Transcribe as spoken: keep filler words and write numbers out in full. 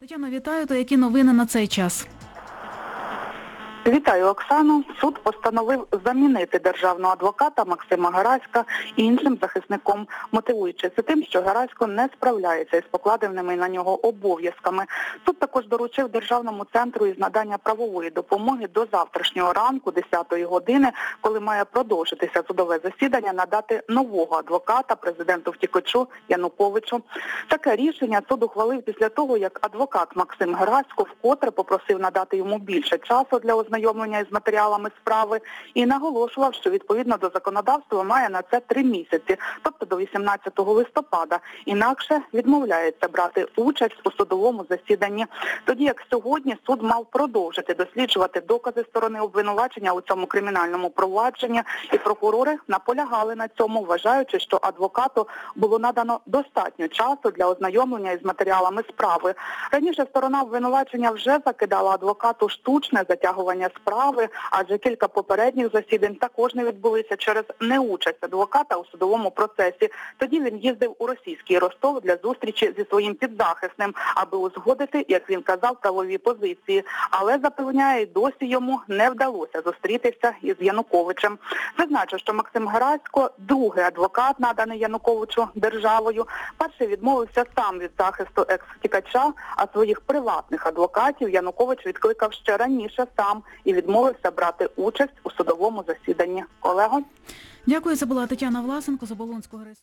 Тетяно, вітаю. То які новини на цей час? Вітаю, Оксану. Суд постановив замінити державного адвоката Максима Гараська іншим захисником, мотивуючи це тим, що Гарасько не справляється із покладеними на нього обов'язками. Суд також доручив Державному центру із надання правової допомоги до завтрашнього ранку, десятої години, коли має продовжитися судове засідання, надати нового адвоката президенту-втікачу Януковичу. Таке рішення суд ухвалив після того, як адвокат Максим Гарасько вкотре попросив надати йому більше часу для ознайомлення ознайомлення із матеріалами справи і наголошував, що відповідно до законодавства має на це три місяці, тобто до вісімнадцятого листопада. Інакше відмовляється брати участь у судовому засіданні. Тоді як сьогодні суд мав продовжити досліджувати докази сторони обвинувачення у цьому кримінальному провадженні, і прокурори наполягали на цьому, вважаючи, що адвокату було надано достатньо часу для ознайомлення із матеріалами справи. Раніше сторона обвинувачення вже закидала адвокату штучне затягування справи, адже кілька попередніх засідань також не відбулися через неучасть адвоката у судовому процесі. Тоді він їздив у російський Ростов для зустрічі зі своїм підзахисним, аби узгодити, як він казав, правові позиції. Але, запевняє, досі йому не вдалося зустрітися із Януковичем. Зазначу, що Максим Гарасько – другий адвокат, наданий Януковичу державою. Перший відмовився сам від захисту екс-втікача, а своїх приватних адвокатів Янукович відкликав ще раніше сам і відмовився брати участь у судовому засіданні. Колего? Дякую, це була Тетяна Власенко з Оболонського райсуду.